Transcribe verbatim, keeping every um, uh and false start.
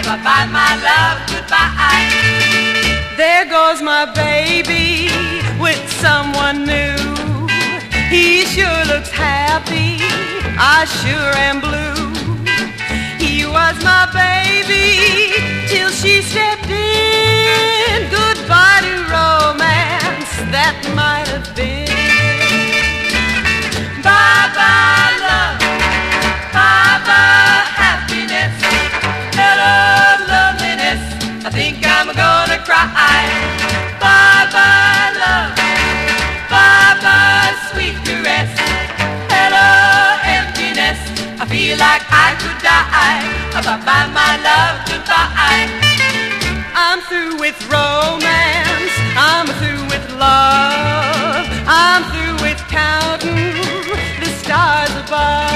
bye-bye, my love, goodbye. There goes my baby with someone new. He sure looks happy, I sure am blue. He was my baby till she stepped in. Goodbye to romance that might have been. Bye-bye love, bye-bye happiness. Hello loneliness, I think I'm gonna cry. Bye-bye love, bye-bye sweet caress. Hello emptiness, I feel like I could die. Bye-bye my love, goodbye. I'm through with romance, I'm through with love, I'm through with counting the stars above.